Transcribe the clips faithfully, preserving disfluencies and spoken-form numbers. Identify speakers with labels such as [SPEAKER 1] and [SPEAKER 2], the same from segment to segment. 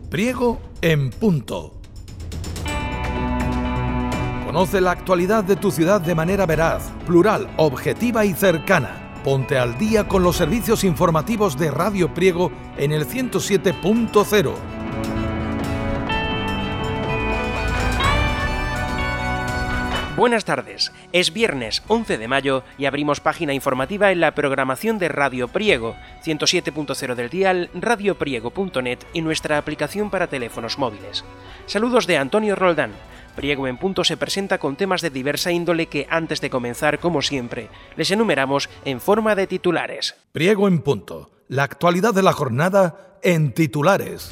[SPEAKER 1] Priego en punto. Conoce la actualidad de tu ciudad de manera veraz, plural, objetiva y cercana. Ponte al día con los servicios informativos de Radio Priego en el ciento siete punto cero.
[SPEAKER 2] Buenas tardes, es viernes once de mayo y abrimos página informativa en la programación de Radio Priego, ciento siete punto cero del dial, radio priego punto net y nuestra aplicación para teléfonos móviles. Saludos de Antonio Roldán. Priego en punto se presenta con temas de diversa índole que, antes de comenzar, como siempre, les enumeramos en forma de titulares.
[SPEAKER 1] Priego en punto, la actualidad de la jornada en titulares.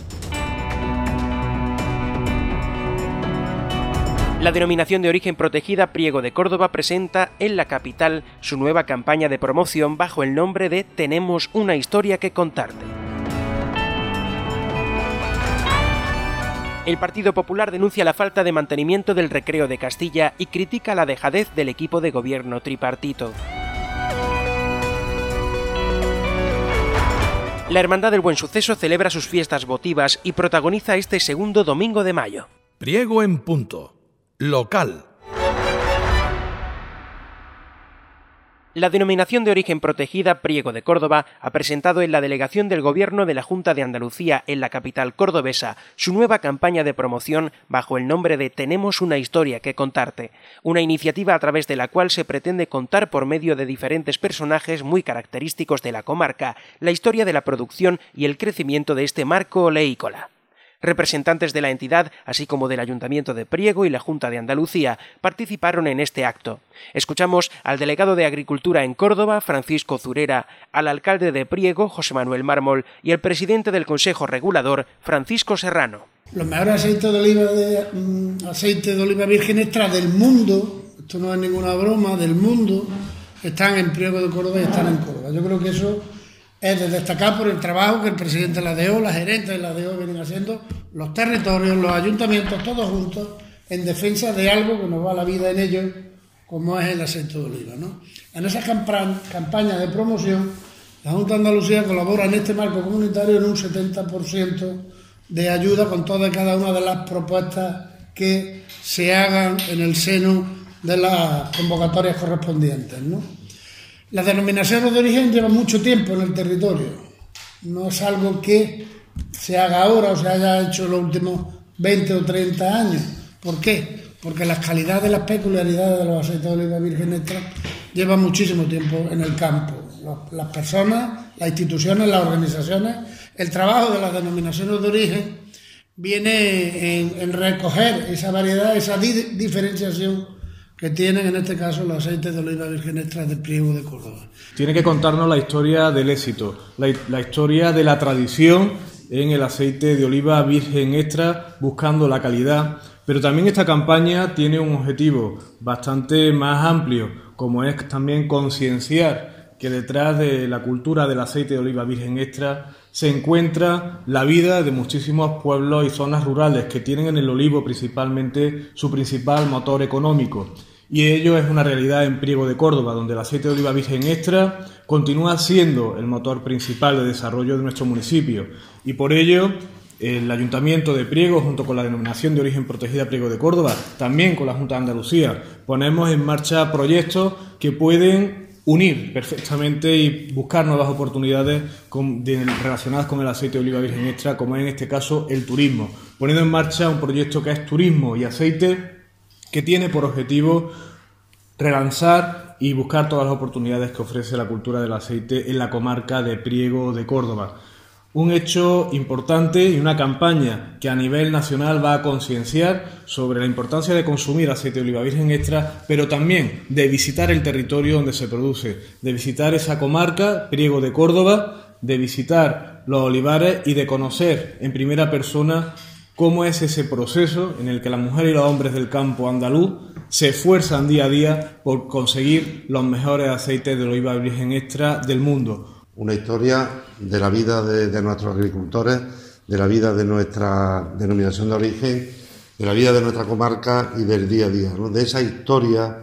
[SPEAKER 2] La denominación de origen protegida Priego de Córdoba presenta en la capital su nueva campaña de promoción bajo el nombre de Tenemos una historia que contarte. El Partido Popular denuncia la falta de mantenimiento del Recreo de Castilla y critica la dejadez del equipo de gobierno tripartito. La Hermandad del Buen Suceso celebra sus fiestas votivas y protagoniza este segundo domingo de mayo.
[SPEAKER 1] Priego en punto. Local.
[SPEAKER 2] La denominación de origen protegida Priego de Córdoba ha presentado en la delegación del Gobierno de la Junta de Andalucía en la capital cordobesa su nueva campaña de promoción bajo el nombre de Tenemos una historia que contarte, una iniciativa a través de la cual se pretende contar por medio de diferentes personajes muy característicos de la comarca la historia de la producción y el crecimiento de este marco oleícola. Representantes de la entidad, así como del Ayuntamiento de Priego y la Junta de Andalucía, participaron en este acto. Escuchamos al delegado de Agricultura en Córdoba, Francisco Zurera, al alcalde de Priego, José Manuel Mármol, y al presidente del Consejo Regulador, Francisco Serrano.
[SPEAKER 3] Los mejores aceites de oliva, de, um, aceite de oliva virgen extra del mundo, esto no es ninguna broma, del mundo, están en Priego de Córdoba y están en Córdoba. Yo creo que eso es de destacar por el trabajo que el presidente de la D O, la gerente de la D O vienen haciendo, los territorios, los ayuntamientos, todos juntos, en defensa de algo que nos va la vida en ellos, como es el aceite de oliva, ¿no? En esa campaña, campaña de promoción, la Junta de Andalucía colabora en este marco comunitario en un setenta por ciento de ayuda con todas y cada una de las propuestas que se hagan en el seno de las convocatorias correspondientes, ¿no? Las denominaciones de origen llevan mucho tiempo en el territorio, no es algo que se haga ahora o se haya hecho en los últimos veinte o treinta años. ¿Por qué? Porque las calidades y las peculiaridades de los aceites de oliva virgen extra llevan muchísimo tiempo en el campo. Las personas, las instituciones, las organizaciones, el trabajo de las denominaciones de origen viene en, en recoger esa variedad, esa di- diferenciación que tienen en este caso los aceites de oliva virgen extra de Priego de Córdoba.
[SPEAKER 4] Tiene que contarnos la historia del éxito, la, la historia de la tradición en el aceite de oliva virgen extra, buscando la calidad, pero también esta campaña tiene un objetivo bastante más amplio, como es también concienciar que detrás de la cultura del aceite de oliva virgen extra se encuentra la vida de muchísimos pueblos y zonas rurales que tienen en el olivo principalmente su principal motor económico. Y ello es una realidad en Priego de Córdoba, donde el aceite de oliva virgen extra continúa siendo el motor principal de desarrollo de nuestro municipio. Y por ello, el Ayuntamiento de Priego, junto con la denominación de origen protegida Priego de Córdoba, también con la Junta de Andalucía, ponemos en marcha proyectos que pueden unir perfectamente y buscar nuevas oportunidades con, de, relacionadas con el aceite de oliva virgen extra, como es en este caso el turismo, poniendo en marcha un proyecto que es turismo y aceite, que tiene por objetivo relanzar y buscar todas las oportunidades que ofrece la cultura del aceite en la comarca de Priego de Córdoba. Un hecho importante y una campaña que a nivel nacional va a concienciar sobre la importancia de consumir aceite de oliva virgen extra, pero también de visitar el territorio donde se produce, de visitar esa comarca, Priego de Córdoba, de visitar los olivares y de conocer en primera persona cómo es ese proceso en el que las mujeres y los hombres del campo andaluz se esfuerzan día a día por conseguir los mejores aceites de oliva virgen extra del mundo.
[SPEAKER 5] Una historia de la vida de, de nuestros agricultores, de la vida de nuestra denominación de origen, de la vida de nuestra comarca y del día a día, ¿no? De esa historia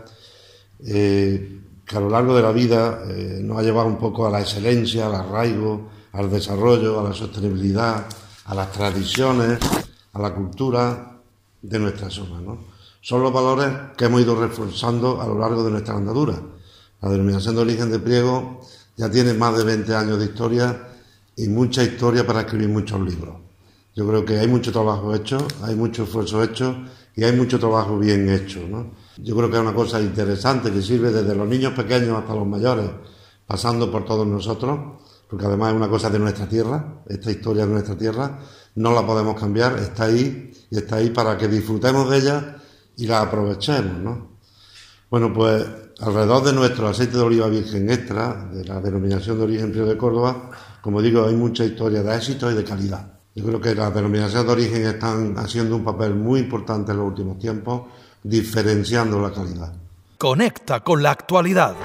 [SPEAKER 5] eh, que a lo largo de la vida eh, nos ha llevado un poco a la excelencia, al arraigo, al desarrollo, a la sostenibilidad, a las tradiciones, a la cultura de nuestra zona, ¿no? Son los valores que hemos ido reforzando a lo largo de nuestra andadura. La denominación de origen de Priego ya tiene más de veinte años de historia y mucha historia para escribir muchos libros. Yo creo que hay mucho trabajo hecho, hay mucho esfuerzo hecho y hay mucho trabajo bien hecho, ¿no? Yo creo que es una cosa interesante que sirve desde los niños pequeños hasta los mayores, pasando por todos nosotros, porque además es una cosa de nuestra tierra, esta historia de nuestra tierra, no la podemos cambiar, está ahí y está ahí para que disfrutemos de ella y la aprovechemos, ¿no? Bueno, pues alrededor de nuestro aceite de oliva virgen extra, de la denominación de origen Priego de Córdoba, como digo, hay mucha historia de éxito y de calidad. Yo creo que las denominaciones de origen están haciendo un papel muy importante en los últimos tiempos, diferenciando la calidad.
[SPEAKER 1] Conecta con la actualidad.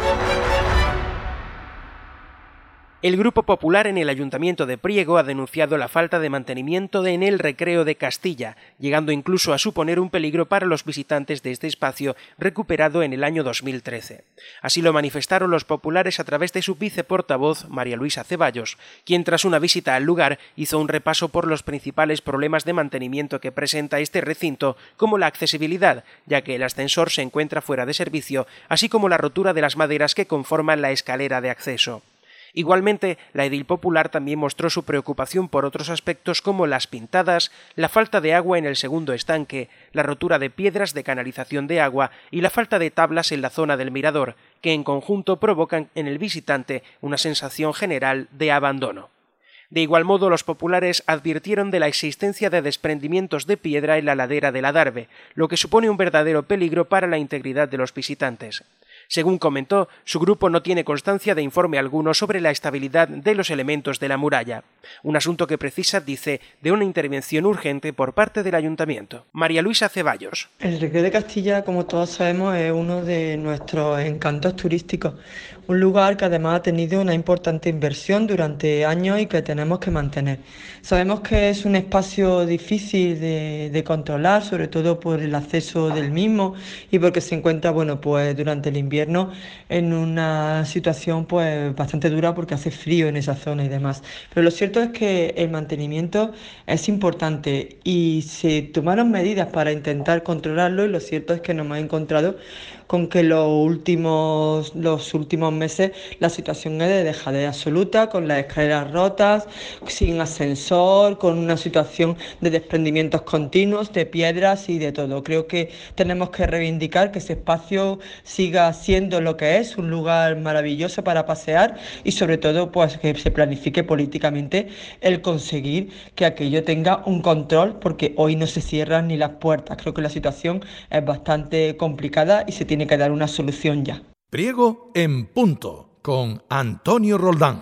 [SPEAKER 2] El Grupo Popular en el Ayuntamiento de Priego ha denunciado la falta de mantenimiento en el Recreo de Castilla, llegando incluso a suponer un peligro para los visitantes de este espacio recuperado en el año dos mil trece. Así lo manifestaron los populares a través de su viceportavoz, María Luisa Ceballos, quien tras una visita al lugar hizo un repaso por los principales problemas de mantenimiento que presenta este recinto, como la accesibilidad, ya que el ascensor se encuentra fuera de servicio, así como la rotura de las maderas que conforman la escalera de acceso. Igualmente, la edil popular también mostró su preocupación por otros aspectos como las pintadas, la falta de agua en el segundo estanque, la rotura de piedras de canalización de agua y la falta de tablas en la zona del mirador, que en conjunto provocan en el visitante una sensación general de abandono. De igual modo, los populares advirtieron de la existencia de desprendimientos de piedra en la ladera del Adarve, lo que supone un verdadero peligro para la integridad de los visitantes. Según comentó, su grupo no tiene constancia de informe alguno sobre la estabilidad de los elementos de la muralla, un asunto que precisa, dice, de una intervención urgente por parte del Ayuntamiento. María Luisa Ceballos.
[SPEAKER 6] El Recreo de Castilla, como todos sabemos, es uno de nuestros encantos turísticos, un lugar que además ha tenido una importante inversión durante años y que tenemos que mantener. Sabemos que es un espacio difícil de, de controlar, sobre todo por el acceso del mismo y porque se encuentra, bueno, pues durante el invierno en una situación pues bastante dura porque hace frío en esa zona y demás. Pero lo cierto es que el mantenimiento es importante y se tomaron medidas para intentar controlarlo y lo cierto es que nos hemos encontrado con que los últimos, los últimos meses la situación es de dejadez absoluta, con las escaleras rotas, sin ascensor, con una situación de desprendimientos continuos, de piedras y de todo. Creo que tenemos que reivindicar que ese espacio siga siendo lo que es, un lugar maravilloso para pasear y sobre todo pues que se planifique políticamente el conseguir que aquello tenga un control, porque hoy no se cierran ni las puertas. Creo que la situación es bastante complicada y se tiene que dar una solución ya.
[SPEAKER 1] Priego en punto con Antonio Roldán.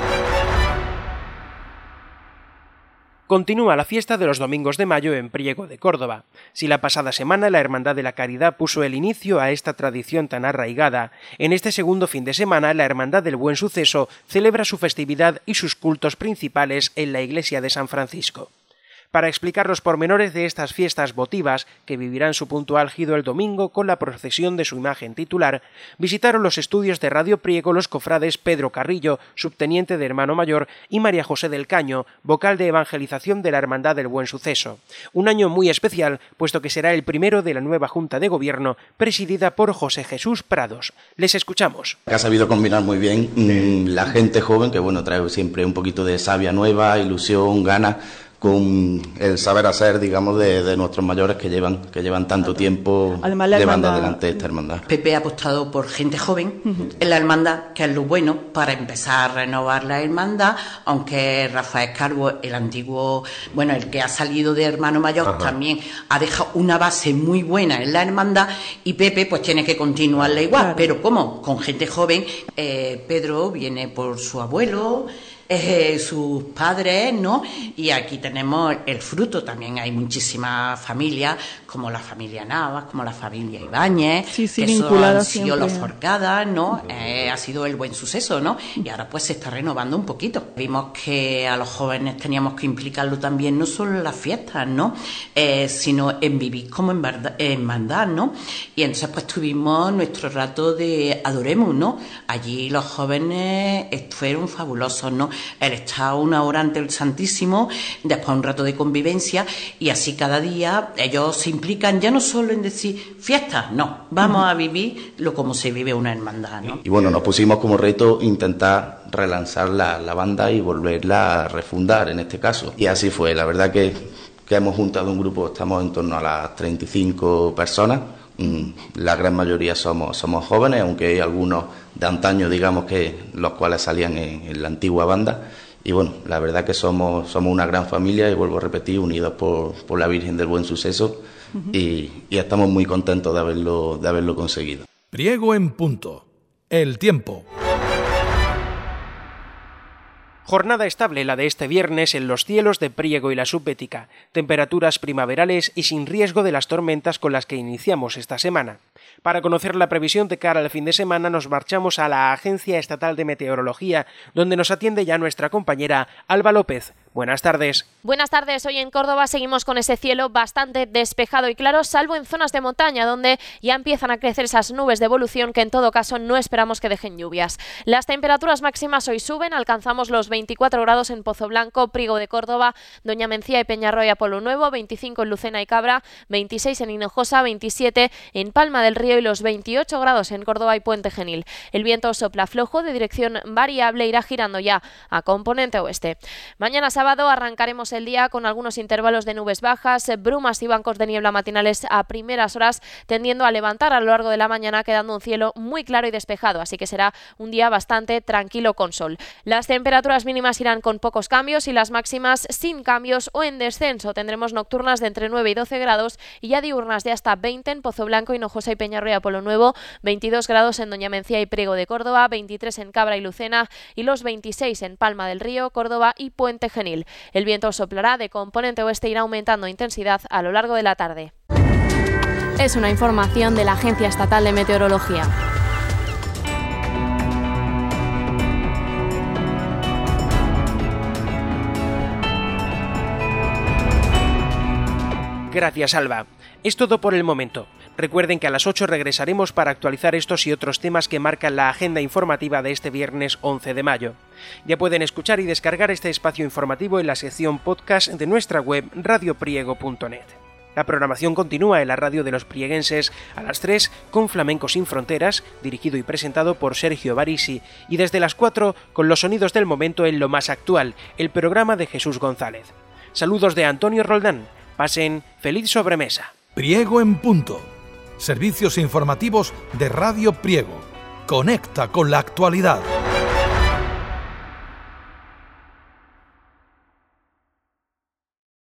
[SPEAKER 2] Continúa la fiesta de los domingos de mayo en Priego de Córdoba. Si la pasada semana la Hermandad de la Caridad puso el inicio a esta tradición tan arraigada, en este segundo fin de semana la Hermandad del Buen Suceso celebra su festividad y sus cultos principales en la iglesia de San Francisco. Para explicar los pormenores de estas fiestas votivas, que vivirán su punto álgido el domingo con la procesión de su imagen titular, visitaron los estudios de Radio Priego los cofrades Pedro Carrillo, subteniente de Hermano Mayor, y María José del Caño, vocal de evangelización de la Hermandad del Buen Suceso. Un año muy especial, puesto que será el primero de la nueva Junta de Gobierno, presidida por José Jesús Prados. Les escuchamos.
[SPEAKER 7] Ha sabido combinar muy bien mmm, la gente joven, que bueno, trae siempre un poquito de savia nueva, ilusión, ganas, con el saber hacer, digamos, de, de nuestros mayores que llevan que llevan tanto tiempo
[SPEAKER 8] Además,
[SPEAKER 7] llevando
[SPEAKER 8] hermandad,
[SPEAKER 7] adelante esta hermandad.
[SPEAKER 8] Pepe ha apostado por gente joven uh-huh. en la hermandad, que es lo bueno para empezar a renovar la hermandad, aunque Rafael Calvo, el antiguo, bueno, el que ha salido de Hermano Mayor, Ajá. también ha dejado una base muy buena en la hermandad y Pepe pues tiene que continuarla igual, claro. Pero ¿cómo? Con gente joven, eh, Pedro viene por su abuelo, Eh, sus padres, ¿no? Y aquí tenemos el fruto, también hay muchísimas familias, como la familia Navas, como la familia Ibáñez,
[SPEAKER 9] sí, sí,
[SPEAKER 8] que eso han sido
[SPEAKER 9] siempre.
[SPEAKER 8] los Forcadas, ¿no? Eh, ha sido el Buen Suceso, ¿no? Y ahora pues se está renovando un poquito. Vimos que a los jóvenes teníamos que implicarlo también, no solo en las fiestas, ¿no? Eh, sino en vivir como en verdad, en hermandad, ¿no? Y entonces pues tuvimos nuestro rato de Adoremos, ¿no? Allí los jóvenes fueron fabulosos, ¿no? el estar una hora ante el Santísimo, después un rato de convivencia, y así cada día ellos se implican ya no solo en decir fiestas, no, vamos a vivirlo como se vive una hermandad, ¿no?
[SPEAKER 7] Y bueno, nos pusimos como reto intentar relanzar la, la banda y volverla a refundar en este caso. Y así fue, la verdad que, que hemos juntado un grupo, estamos en torno a las treinta y cinco personas. La gran mayoría somos, somos jóvenes, aunque hay algunos de antaño, digamos, que los cuales salían en, en la antigua banda. Y bueno, la verdad que somos, somos una gran familia, y vuelvo a repetir, unidos por, por la Virgen del Buen Suceso, uh-huh. y, y estamos muy contentos de haberlo, de haberlo conseguido.
[SPEAKER 1] Priego en punto. El tiempo.
[SPEAKER 2] Jornada estable la de este viernes en los cielos de Priego y la Subbética, temperaturas primaverales y sin riesgo de las tormentas con las que iniciamos esta semana. Para conocer la previsión de cara al fin de semana nos marchamos a la Agencia Estatal de Meteorología, donde nos atiende ya nuestra compañera Alba López. Buenas tardes.
[SPEAKER 9] Buenas tardes. Hoy en Córdoba seguimos con ese cielo bastante despejado y claro, salvo en zonas de montaña, donde ya empiezan a crecer esas nubes de evolución que en todo caso no esperamos que dejen lluvias. Las temperaturas máximas hoy suben, alcanzamos los veinticuatro grados en Pozoblanco, Priego de Córdoba, Doña Mencía y Peñarroya, Polo Nuevo, veinticinco en Lucena y Cabra, veintiséis en Hinojosa, veintisiete en Palma del Río y los veintiocho grados en Córdoba y Puente Genil. El viento sopla flojo de dirección variable, irá girando ya a componente oeste. Mañana sábado arrancaremos el día con algunos intervalos de nubes bajas, brumas y bancos de niebla matinales a primeras horas, tendiendo a levantar a lo largo de la mañana, quedando un cielo muy claro y despejado, así que será un día bastante tranquilo con sol. Las temperaturas mínimas irán con pocos cambios y las máximas sin cambios o en descenso. Tendremos nocturnas de entre nueve y doce grados y ya diurnas de hasta veinte en Pozoblanco, Hinojosa y Peñarroya, Polo Nuevo, veintidós grados en Doña Mencía y Priego de Córdoba, veintitrés en Cabra y Lucena y los veintiséis en Palma del Río, Córdoba y Puente Genil. El viento soplará de componente oeste e irá aumentando intensidad a lo largo de la tarde.
[SPEAKER 10] Es una información de la Agencia Estatal de Meteorología.
[SPEAKER 2] Gracias, Alba. Es todo por el momento. Recuerden que a las ocho regresaremos para actualizar estos y otros temas que marcan la agenda informativa de este viernes once de mayo. Ya pueden escuchar y descargar este espacio informativo en la sección podcast de nuestra web radio priego punto net. La programación continúa en la radio de los prieguenses a las tres con Flamenco sin Fronteras, dirigido y presentado por Sergio Barisi, y desde las cuatro con los sonidos del momento en Lo Más Actual, el programa de Jesús González. Saludos de Antonio Roldán. Pasen feliz sobremesa.
[SPEAKER 1] Priego en punto. Servicios informativos de Radio Priego. Conecta con la actualidad.